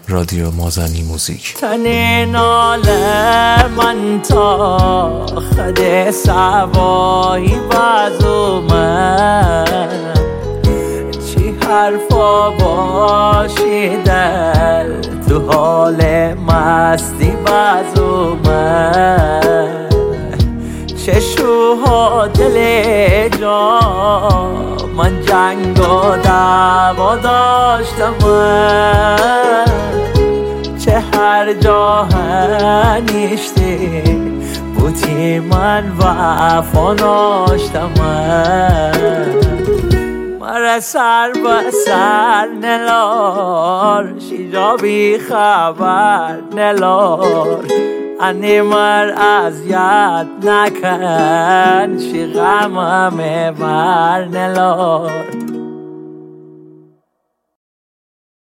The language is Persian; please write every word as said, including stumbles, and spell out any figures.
رادیو مازنی موزیک. تن ناله من تا خد سوایی بازو من چی حرفا باشی در تو حال مستی بازو من چشوها دل جا من جنگ و دعوا داشتم من چه هر جا هنیشتی بودی من وفا داشتم من مرا سر به سر نلار شیجا بی خبر نلار انی مر اذیت نکن شی غمم بر نلار